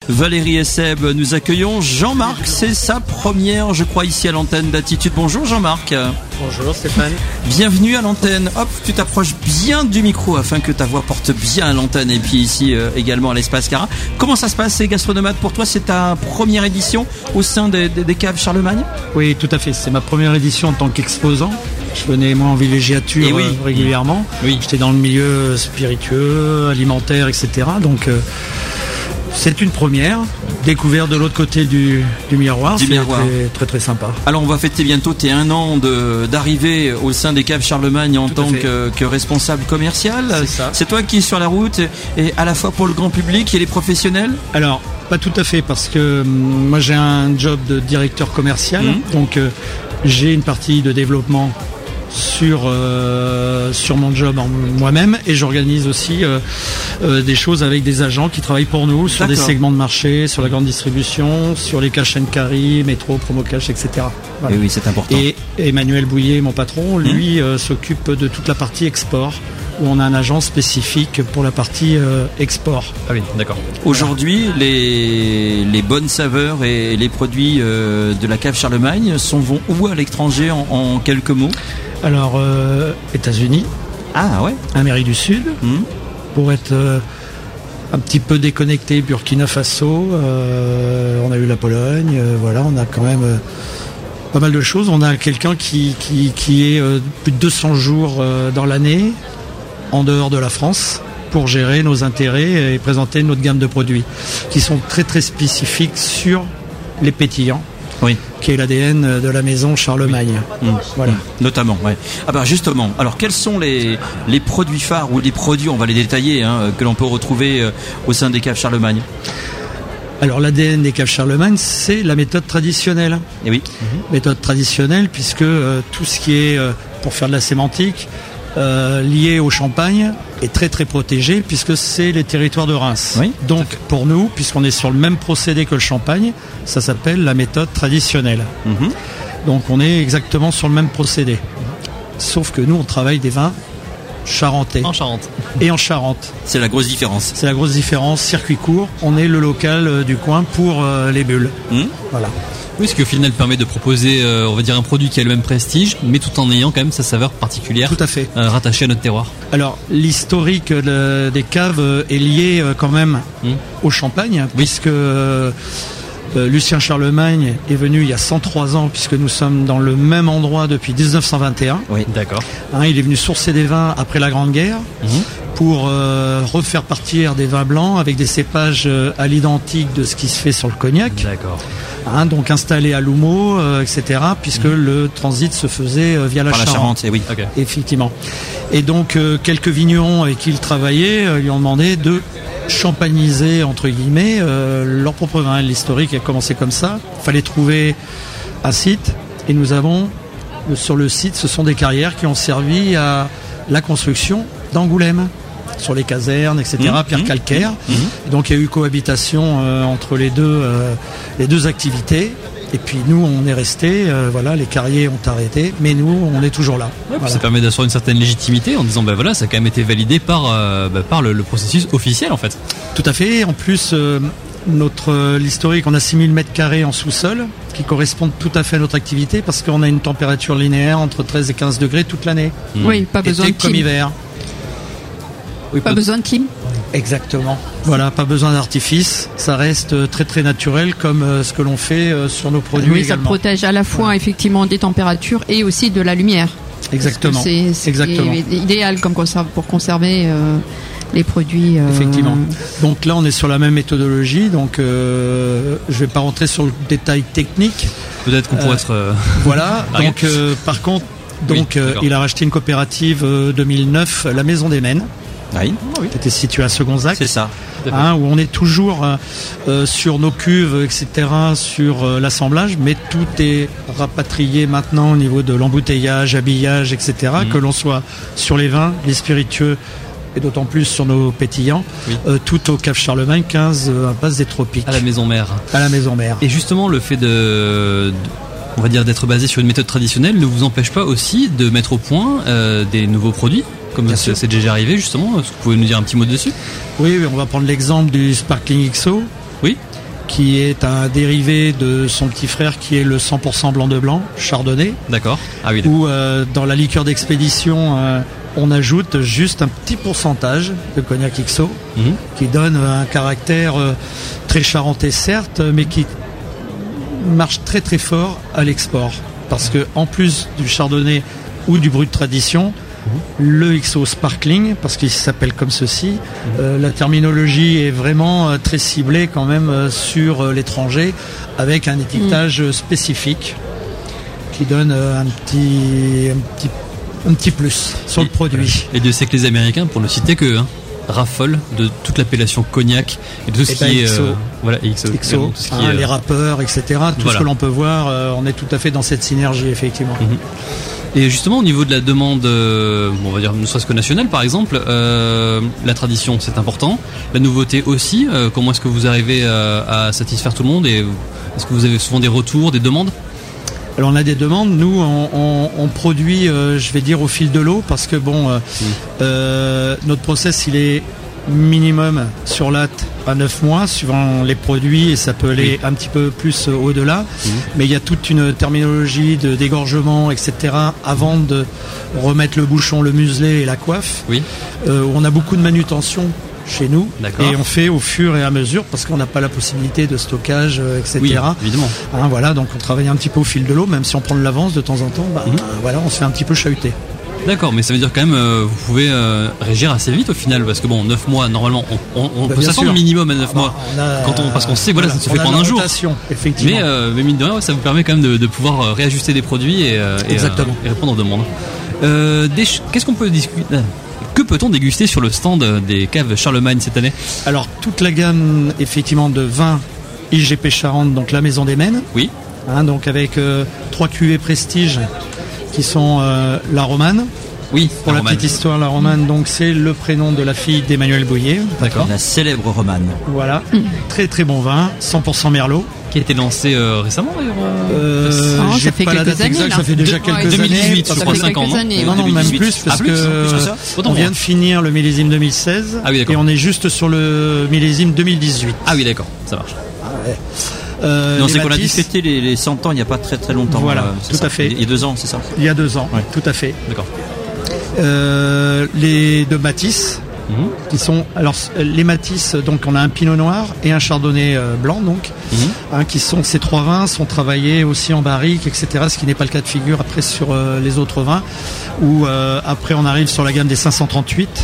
Valérie et Seb. Nous accueillons Jean-Marc, c'est sa première, je crois, ici à l'antenne d'Attitude. Bonjour Jean-Marc. Bonjour Stéphane. Bienvenue à l'antenne. Hop, tu t'approches bien du micro afin que ta voix porte bien à l'antenne et puis ici également à l'Espace Cara. Comment ça se passe, ces Gastronomates? Pour toi, c'est ta première édition au sein des caves Charlemagne? Oui, tout à fait. C'est ma première édition en tant qu'exposant. Je venais moi en villégiature régulièrement. Oui. J'étais dans le milieu spiritueux, alimentaire, etc. Donc c'est une première. Découverte de l'autre côté du miroir. C'est très très sympa. Alors on va fêter bientôt tes 1 an d'arrivée au sein des caves Charlemagne en tant que responsable commercial. C'est ça. C'est toi qui es sur la route et à la fois pour le grand public et les professionnels? Alors pas tout à fait, parce que moi j'ai un job de directeur commercial. Donc j'ai une partie de développement sur mon job moi-même, et j'organise aussi des choses avec des agents qui travaillent pour nous sur des segments de marché, sur la grande distribution, sur les cash and carry, métro, promo cash, etc. Voilà. Et oui, c'est important. Et Emmanuel Bouillet, mon patron, lui s'occupe de toute la partie export, où on a un agent spécifique pour la partie export. Ah oui, d'accord. Aujourd'hui, les bonnes saveurs et les produits de la cave Charlemagne vont où à l'étranger en quelques mots? Alors, États-Unis, Amérique du Sud, pour être un petit peu déconnecté, Burkina Faso, on a eu la Pologne, voilà, on a quand même pas mal de choses. On a quelqu'un qui est plus de 200 jours dans l'année, en dehors de la France, pour gérer nos intérêts et présenter notre gamme de produits, qui sont très très spécifiques sur les pétillants. Oui. Qui est l'ADN de la maison Charlemagne. Voilà. Notamment, ouais. Ah bah justement, alors quels sont les produits phares ou les produits, on va les détailler, que l'on peut retrouver au sein des caves Charlemagne? Alors l'ADN des caves Charlemagne, c'est la méthode traditionnelle. Et oui. Méthode traditionnelle, puisque tout ce qui est, pour faire de la sémantique, lié au champagne est très très protégé, puisque c'est les territoires de Reims. Oui, donc pour nous, puisqu'on est sur le même procédé que le champagne, ça s'appelle la méthode traditionnelle. Donc on est exactement sur le même procédé, sauf que nous on travaille des vins charentais en Charente et en Charente. C'est la grosse différence. C'est la grosse différence. Circuit court, on est le local du coin pour les bulles. Voilà. Oui, ce qui au final permet de proposer, on va dire, un produit qui a le même prestige, mais tout en ayant quand même sa saveur particulière. Tout à fait. Rattachée à notre terroir. Alors, l'historique des caves est lié quand même au champagne, puisque Lucien Charlemagne est venu il y a 103 ans, puisque nous sommes dans le même endroit depuis 1921. Oui, d'accord. Il est venu sourcer des vins après la Grande Guerre pour refaire partir des vins blancs avec des cépages à l'identique de ce qui se fait sur le cognac. D'accord. Donc installé à Loumeau, etc., puisque le transit se faisait via la Charente. Et oui. Okay. Effectivement. Et donc quelques vignerons avec qui il travaillait lui ont demandé de champagniser entre guillemets leur propre vin. L'historique a commencé comme ça. Il fallait trouver un site, et nous avons sur le site, ce sont des carrières qui ont servi à la construction d'Angoulême, sur les casernes, etc., pierre calcaire. Et donc il y a eu cohabitation entre les deux activités. Et puis nous, on est restés, les carriers ont arrêté, mais nous, on est toujours là. Ouais, voilà. Ça permet d'assurer une certaine légitimité en disant, ça a quand même été validé par le processus officiel, en fait. Tout à fait. En plus, l'historique, on a 6000 mètres carrés en sous-sol, qui correspondent tout à fait à notre activité, parce qu'on a une température linéaire entre 13 et 15 degrés toute l'année. Oui, pas besoin de clim. Comme hiver. Oui, pas besoin de clim. Exactement. Voilà, pas besoin d'artifice. Ça reste très très naturel, comme ce que l'on fait sur nos produits. Oui, également. Ça protège à la fois effectivement des températures et aussi de la lumière. Exactement. C'est idéal pour conserver les produits. Effectivement. Donc là, on est sur la même méthodologie. Donc, je vais pas rentrer sur le détail technique. Peut-être qu'on pourrait être. Voilà. Donc, par contre, il a racheté une coopérative 2009, la Maison des Maines. Oui. Qui était situé à Segonzac. C'est ça. Où on est toujours sur nos cuves, etc., sur l'assemblage, mais tout est rapatrié maintenant au niveau de l'embouteillage, habillage, etc., que l'on soit sur les vins, les spiritueux, et d'autant plus sur nos pétillants, tout au Cave Charlemagne, 15 impasse des Tropiques. À la maison mère. À la maison mère. Et justement, le fait on va dire d'être basé sur une méthode traditionnelle ne vous empêche pas aussi de mettre au point des nouveaux produits, comme c'est déjà arrivé justement. Est-ce que vous pouvez nous dire un petit mot dessus? Oui, on va prendre l'exemple du Sparkling XO. Oui. qui est un dérivé de son petit frère qui est le 100% blanc de blanc, Chardonnay. D'accord. Ah oui. Où dans la liqueur d'expédition, on ajoute juste un petit pourcentage de cognac XO qui donne un caractère très charentais certes, mais qui marche très très fort à l'export. Parce que en plus du Chardonnay ou du brut de tradition, le XO Sparkling, parce qu'il s'appelle comme ceci, la terminologie est vraiment très ciblée quand même sur l'étranger, avec un étiquetage spécifique qui donne un petit plus sur le produit. Et Dieu sait que les Américains, pour ne citer que raffolent de toute l'appellation cognac et de tout ce qui est XO. XO, tout ce qui est, les rappeurs, etc. Tout ce que l'on peut voir, on est tout à fait dans cette synergie effectivement. Et justement au niveau de la demande, on va dire ne serait-ce que nationale par exemple, la tradition c'est important, la nouveauté aussi. Comment est-ce que vous arrivez à satisfaire tout le monde, et est-ce que vous avez souvent des retours, des demandes? Alors on a des demandes, nous on produit, je vais dire au fil de l'eau, parce que notre process il est minimum sur latte à 9 mois suivant les produits, et ça peut aller un petit peu plus au-delà, mais il y a toute une terminologie de dégorgement, etc. avant de remettre le bouchon, le muselet et la coiffe, où on a beaucoup de manutention chez nous. D'accord. Et on fait au fur et à mesure parce qu'on n'a pas la possibilité de stockage, etc. Oui, évidemment. Voilà, donc on travaille un petit peu au fil de l'eau, même si on prend de l'avance de temps en temps, voilà, on se fait un petit peu chahuter. D'accord, mais ça veut dire quand même vous pouvez régir assez vite au final, parce que 9 mois normalement on peut s'attendre minimum à 9 mois parce qu'on sait ça ne se fait pas en un jour. Effectivement. Mais mine de rien, ça vous permet quand même de pouvoir réajuster des produits et répondre aux demandes. Qu'est-ce qu'on peut discuter? Que peut-on déguster sur le stand des caves Charlemagne cette année? Alors toute la gamme effectivement de vins IGP Charente, donc la Maison des Maines. Oui. Donc avec 3 cuvées prestige qui sont la Romane. Oui. Pour la petite histoire, la Romane, donc c'est le prénom de la fille d'Emmanuel Boyer. D'accord. La célèbre Romane. Voilà. Très très bon vin, 100% Merlot. Qui a été lancé récemment d'ailleurs. Ça fait quelques années. Ça fait déjà quelques années. 2018, je crois, 5 ans, non? Non, même plus, parce que on vient de finir le millésime 2016 et on est juste sur le millésime 2018. Ah oui, d'accord, ça marche. Non, c'est qu'on a dû fêter les 100 ans il n'y a pas très très longtemps. Voilà, tout à fait. Il y a 2 ans, c'est ça? Il y a 2 ans, tout à fait. D'accord. Les deux Matisse, qui sont les Matisse, donc on a un Pinot Noir et un Chardonnay blanc, donc qui sont, ces 3 vins sont travaillés aussi en barrique, etc. Ce qui n'est pas le cas de figure après sur les autres vins, où après on arrive sur la gamme des 538,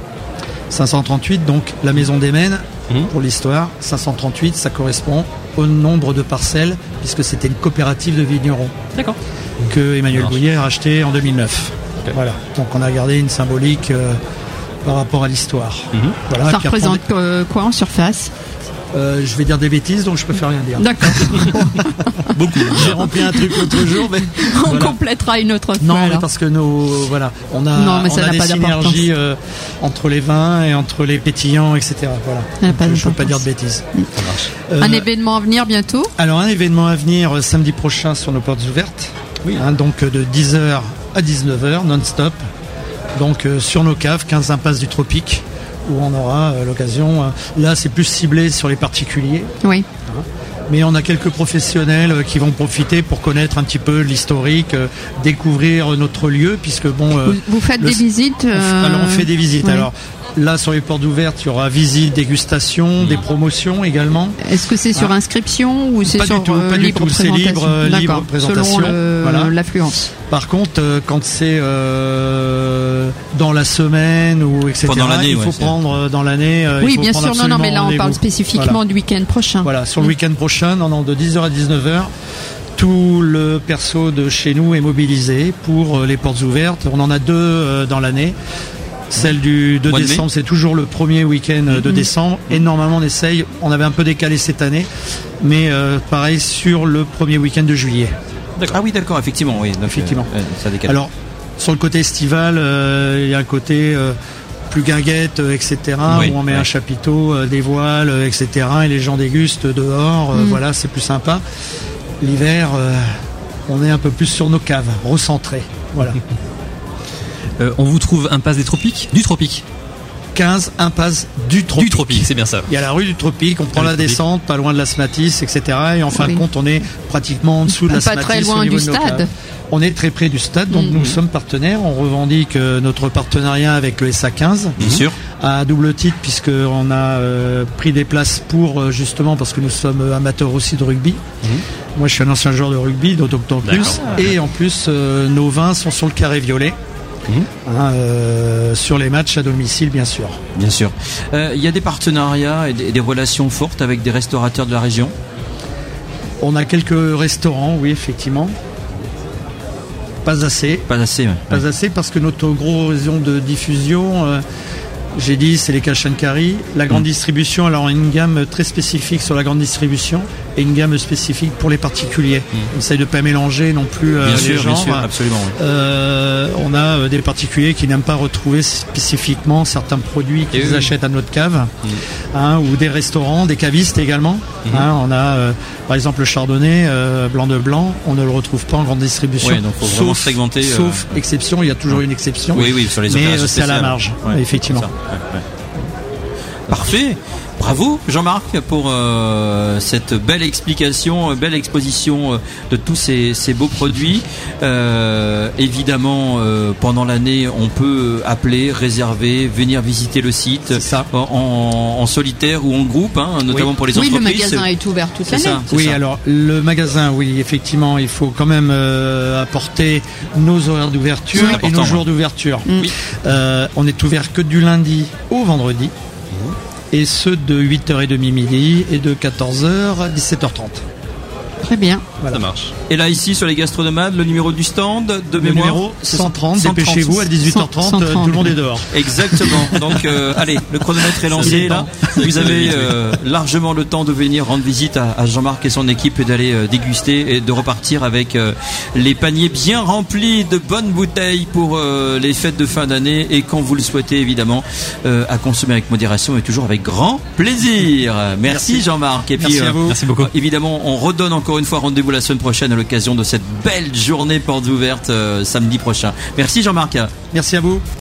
donc la Maison des Maines. Pour l'histoire, 538, ça correspond au nombre de parcelles, puisque c'était une coopérative de vignerons. D'accord. Que Emmanuel Boyer a racheté en 2009. Okay. Voilà. Donc on a gardé une symbolique par rapport à l'histoire. Voilà. Ça représente quoi en surface? Je vais dire des bêtises, donc je préfère rien dire. D'accord. Beaucoup. J'ai rempli un truc l'autre jour, mais on complétera une autre fois. Non, mais parce que on a des synergies entre les vins et entre les pétillants, etc. Voilà. Je ne peux pas dire de bêtises. Ça marche. Un événement à venir bientôt? Alors un événement à venir samedi prochain sur nos portes ouvertes. Oui. Donc de 10h à 19h non-stop. Donc sur nos caves, 15 impasse du Tropique, où on aura l'occasion. Là, c'est plus ciblé sur les particuliers. Oui. Mais on a quelques professionnels qui vont profiter pour connaître un petit peu l'historique, découvrir notre lieu, puisque vous faites des visites. Alors on fait des visites. Oui. Alors là, sur les portes ouvertes, il y aura visite, dégustation, des promotions également. Est-ce que c'est sur inscription ou c'est sur libre présentation? C'est libre présentation. Selon l'affluence. Par contre, quand c'est dans la semaine ou etc., il faut prendre dans l'année. Oui, bien sûr. Non, mais là on parle spécifiquement du week-end prochain. Voilà, sur le week-end prochain, de 10h à 19h. Tout le perso de chez nous est mobilisé pour les portes ouvertes. On en a 2 dans l'année. Celle du 2 décembre, c'est toujours le premier week-end de décembre. Et normalement, on avait un peu décalé cette année, mais pareil sur le premier week-end de juillet. D'accord. Ah oui, d'accord, effectivement. Oui, donc, effectivement. Ça décale. Alors, sur le côté estival, il y a un côté plus guinguette, etc., où on met un chapiteau, des voiles, etc., et les gens dégustent dehors. Voilà, c'est plus sympa. L'hiver, on est un peu plus sur nos caves, recentrés. Voilà. On vous trouve impasse du Tropique. 15 impasse du Tropique. Du Tropique, c'est bien ça. Il y a la rue du Tropique, on prend la descente, pas loin de la Smatis, etc. Et en fin de compte, on est pratiquement en dessous de la Smatis. Pas très loin du stade. On est très près du stade, donc nous sommes partenaires. On revendique notre partenariat avec le SA15. Bien sûr. À double titre, puisqu'on a pris des places pour, justement, parce que nous sommes amateurs aussi de rugby. Moi, je suis un ancien joueur de rugby, d'autant plus. Et en plus, nos vins sont sur le carré violet. Sur les matchs à domicile, bien sûr. Bien sûr. Il y a des partenariats et des relations fortes avec des restaurateurs de la région. On a quelques restaurants, oui, effectivement. Pas assez. Pas assez, ouais. Pas assez parce que notre gros raison de diffusion, j'ai dit, c'est les cash and carry. La grande distribution, alors une gamme très spécifique sur la grande distribution et une gamme spécifique pour les particuliers. On essaye de pas mélanger non plus bien les sûr, genres. Bien sûr, absolument. Oui. On a des particuliers qui n'aiment pas retrouver spécifiquement certains produits qu'ils achètent à notre cave, ou des restaurants, des cavistes également. On a par exemple le chardonnay blanc de blanc, on ne le retrouve pas en grande distribution. Ouais, donc faut vraiment segmenter. Sauf exception, il y a toujours une exception. Oui, sur les mais c'est à la marge, effectivement. Parfait. Bravo Jean-Marc pour cette belle explication, belle exposition de tous ces beaux produits. Évidemment, pendant l'année, on peut appeler, réserver, venir visiter le site en solitaire ou en groupe, notamment pour les entreprises. Oui, le magasin est ouvert toute l'année. Oui, alors le magasin, oui, effectivement, il faut quand même apporter nos horaires d'ouverture et nos jours d'ouverture. On est ouvert que du lundi au vendredi. Et ceux de 8h30 midi et de 14h à 17h30. Très bien. Voilà. Ça marche. Et là, ici, sur les gastronomades, le numéro du stand de mémoire. Numéro 130, dépêchez-vous, à 18h30, tout le monde est dehors. Exactement. Donc, allez, le chronomètre est lancé, là. Vous avez largement le temps de venir rendre visite à Jean-Marc et son équipe et d'aller déguster et de repartir avec les paniers bien remplis de bonnes bouteilles pour les fêtes de fin d'année et quand vous le souhaitez, évidemment, à consommer avec modération et toujours avec grand plaisir. Merci Jean-Marc. Et puis, merci à vous. Merci beaucoup. Évidemment, on redonne encore une fois rendez-vous la semaine prochaine à l'occasion de cette belle journée portes ouvertes samedi prochain. Merci Jean-Marc. Merci à vous.